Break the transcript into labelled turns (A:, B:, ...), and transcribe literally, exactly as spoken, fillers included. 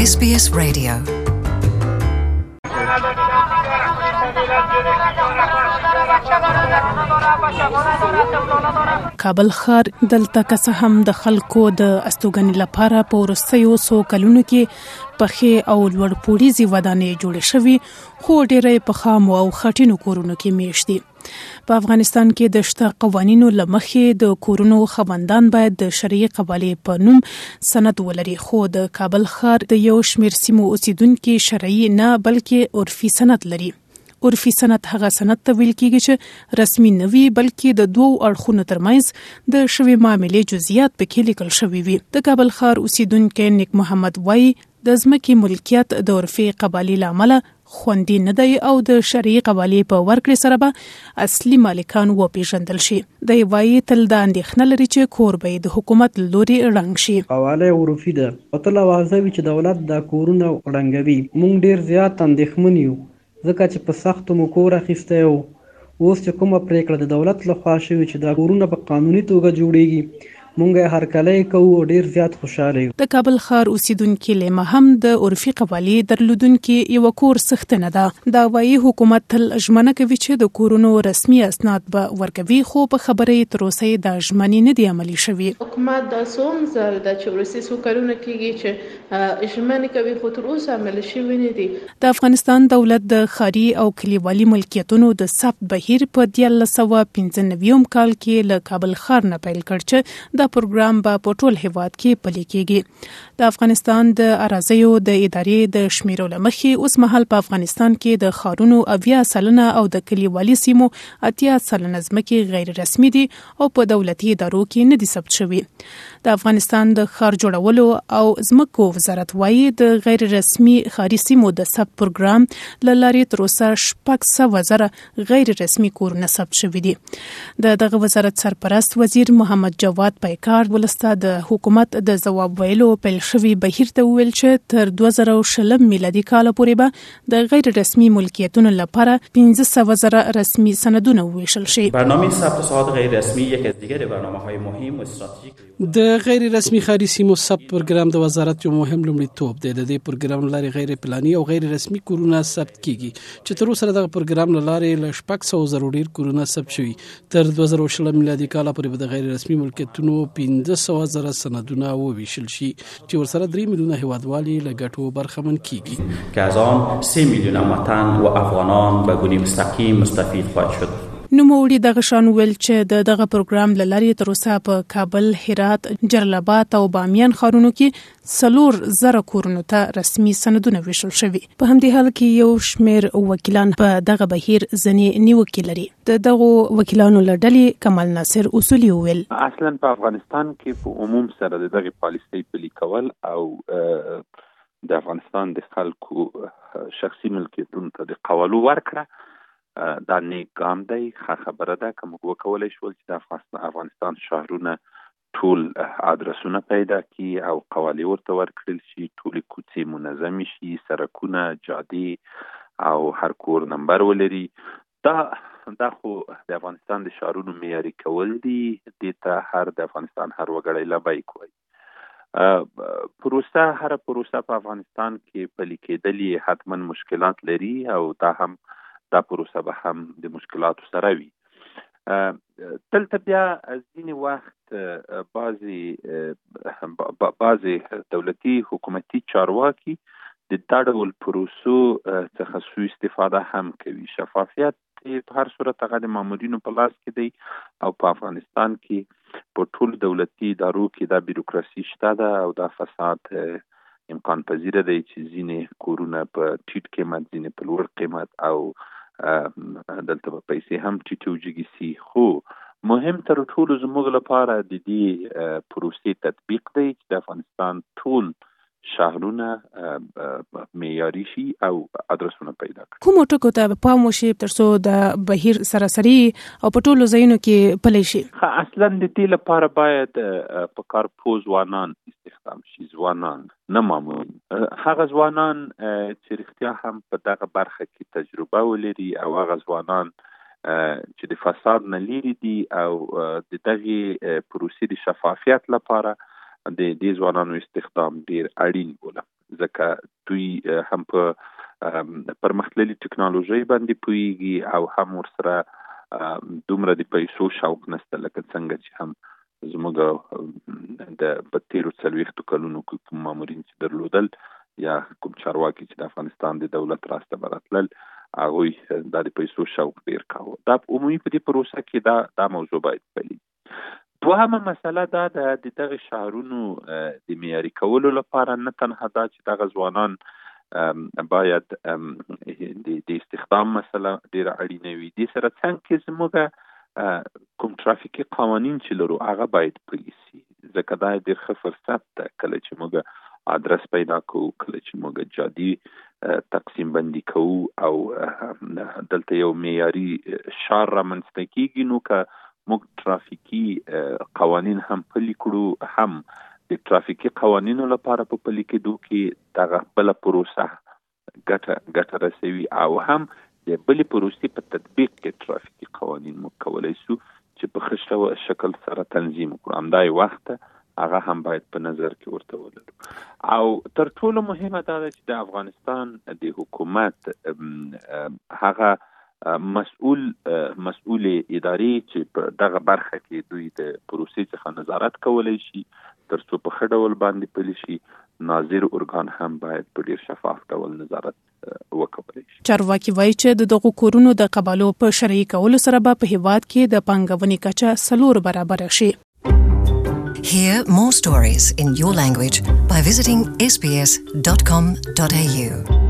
A: S B S Radio.
B: کابل ښار دلته که څه هم د خلکو د استوګنې لپاره په وروستیو څو کلونو کې پخې او لوړ پوړیزې ودانۍ جوړې شوې، خو ډېری په خامو او خټینو کورونو کې میشت دي. په افغانستان کې د شته قوانینو له مخې د کورونو خاوندان باید د شرعي قبالې په نوم سند ولري، خو د کابل ښار د یو شمېر سیمو اوسیدونکي شرعي نه بلکې عرفي سند لري. عرفي سند هغه سند ته ویل کېږي چې رسمي نه وي، بلکې د دوو اړخونو ترمنځ د شوې معاملې جزئیات پکې لیکل شوي وي. د کابل ښار اوسیدونکی نیک محمد وایي د ځمکې ملکیت د عرفي قبالې له امله خوندي نه دی او د شرعي قبالې په ورکړې سره به اصلي مالکان وپېژندل شي. دی وایي تل دا اندېښنه لري چې کور به د حکومت له لوري ړنګ شي.
C: قواله عرفي ده او تل واضح وي چې دولت دا کورونه ړنګوي. موږ ډېر زیات اندېښمن یو ځکه چې په سختو مو کور اخیستی و، اوس چې کومه پرېکړه د دولت لخوا شوې چې دا کورونه په قانوني توګه جوړیږي، مونږ یې هرکلی کوو او ډېر زیات خوشاله یو. د کابل ښار اوسیدونکي لیما هم د عرفي قبالې درلودونکي یو کور څښتنه ده. دا وایي حکومت تل ژمنه کوي چې د کورونو رسمي اسناد به ورکوي، خو په خبرې تر اوسه د ژمنې نه دي عملي شوي.
D: حکومت دا څوم ځل د چې ورسي څو کلونه کېږي چې ژمنې کوي خو تر اوسه عملي شوي نه دي.
B: د افغانستان دولت د ښاري او کلیوالي ملکیتونو د ثبت بهیر په دیارلس سوه پنځه نوي کال کې له کابل ښار نه پیل کړ چې د پروګرام به په ټول هیواد کې پلي کېږي. د افغانستان د اراضیو د ادارې د شمیرو له مخې اوس مهال په افغانستان کې د ښارونو اویا سلنه او د کلیوالي سیمو اتیا سلنه ځمکې غیر رسمي دي او په دولتي ادارو کې نه دي ثبت شوي. د افغانستان د ښار جوړولو او ځمکو وزارت وایي د غیر رسمي ښاري سیمو د ثبت پروګرام له لارې تر اوسه شپږ سوه زره غیر رسمي کورونه ثبت شوي دي. د دغه وزارت سرپرست وزیر محمد جواد پیکار ولسته د حکومت د ځواب ویلو پیل شوي بهیر ته وویل چې تر دوه زره شلم میلادي کال پورې به د غیر رسمي ملکیتونو لپاره پنځه سوه زره رسمي سندونه وویشل شي.
E: برنامه ثبت ساحات غیر رسمی یک از دیگر برنامه‌های مهم و استراتژیک
F: د غیر رسمي ښاري سیمو ثبت پروګرام د وزارت یو مهم لومړیتوب دی. د دې پروګرام له لارې غیر پلاني او غیر رسمي کورونه ثبت کیږي چې تر اوسه دغه پروګرام له لارې له شپږ سوه زره ډیر کورونه ثبت شوي. تر دوه زره شلم میلادي کال پورې به د غیر رسمي ملکیتونو پنځه سوه زره سندونه وویشل شي چې ورسره درې میلیونه هیوادوالي له ګټو برخمن کیږي
E: که از آن سه میلیون وطن و افغانان به گونه مستقیم مستفید خواهد شد.
B: نوموړي دغه شان ویل چې د دغه پروګرام له لارې تر اوسه په کابل، هرات، جلال او بامیان ښارونو کې څلور زره کورونو ته رسمي سندونه ویشل شوي. په همدې حال کې یو شمېر وکیلان په دغه بهیر ځینې نیوکې لري. د دغو وکیلانو له ډلې کمال ناصر اصولي وویل
G: اصلا په افغانستان کې په عموم سره د دغه پالیسۍ پلي کول او د افغانستان د خلکو شخصي ملکیتونو ته د قوالو ورکړه دا نیک ګام دی. ښه خبره ده که موږ وکولی شول چې د افغانستان شهرونه ټول ادرسونه پیدا کړي او قوالې ورته ورکړل شي، ټولې کوڅې منظمې شي، سرکونه، جادې او هر کور نمبر ولري. دا دا خو د افغانستان د شهرونو معیاري کول دي. دې ته هر د افغانستان هر وګړی لبیک وایي. پروسه هر پروسه په افغانستان کې پلي کېدل یې حتما مشکلات لري او دا هم دا پروسه به هم د مشکلاتو سره وي. دلته بیا ځینې وخت بعضې بعضې دولتي حکومتي چارواکي د دا ډول پروسو څخه سوء استفاده هم کوي. شفافیت په هر صورت هغه د مامورینو په لاس کې دی او په افغانستان کې په ټول دولتي ادارو کې دا بیروکراسي شته ده او دا فساد امکان پذیره دی چې ځینې کورونه په ټیټ قیمت، ځینې په لوړ قیمت او دلته په پیسې هم ټیټې وجږي سي. خو مهم تر ټولو زموږ لپاره د دې پروسې تطبیق دی چې د افغانستان ټول شهرونه معیاري شي او ادرسونه پیدا کړي.
B: کومو ټکو ته پام وشي تر څو د بهیر سراسري او په ټولو ځایونو کې پلی شي؟
G: اصلا د دې لپاره باید په کارپوه ځوانان استخدام شي، ځوانان نه مامورین. هغه ځوانان چې رښتیا هم په دغه برخه کې تجربه ولري او هغه ځوانان چې د فساد نه لري دي او د دغه پروسې د شفافیت لپاره د دې ځوانانو استخدام ډیر اړین بوله. ځکه دوی هم په پرمختللي ټکنالوژي باندې پوهیږي او هم ورسره دومره د پیسو شوق نشته لکه څنګه چې هم زموږ د په تیرو څلوېښتو کلونو کې کوم مامورین چې درلودل یا کوم چارواکي چې د افغانستان د دولت راسته براتلل هغوی دا د پیسو شوق ډېر کاوه. دا عمومي په دې پروسه کې دا دا موضوع باید پلي. دوهمه مسله دا ده د دغه شهرونو د معیاري کولو لپاره نه تنها دا چې دغه ځوانان باید د استخدام مسله ډېره اړینه وي، دې سره څنګ کې زموږ کوم ترافیکي قوانین چې لرو هغه باید پلي سي، ځکه دا ډېر ښه فرصت ده کله چې موږ آدرس پیدا کوو، کله چې موږ جادي تقسیم بندي کوو او دلته یو معیاري شار رامنځته کېږي، نو که موږ ترافیکي قوانین هم پلي کړو، هم د ترافیکي قوانینو لپاره په پلي کېدو کې دغه بله پروسه ګټه ګټه رسوي او هم د بلې پروسې په تطبیق کې ترافیکي قوانین موږ کولی شو چې په ښه شکل سره تنظیم کړو. همدا یې وخت هغه هم باید په نظر کې ورته ولرو. او تر ټولو مهمه دا ده چې د افغانستان د حکومت هغه مسؤل مسؤل ادارې چې په دغه برخه کې دوی د پروسې څخه نظارت کولی شي تر څو په ښه ډول باندې پلي شي، ناظر ارګان هم باید په ډېر شفاف ډول نظارت وکړي.
B: چارواکي وایي چې د دغو کورونو د قبالو په شرعي کولو سره به په هیواد کې د پانګونې کچه څلور برابره شي.
A: Hear more stories in your language by visiting s b s dot com dot a u.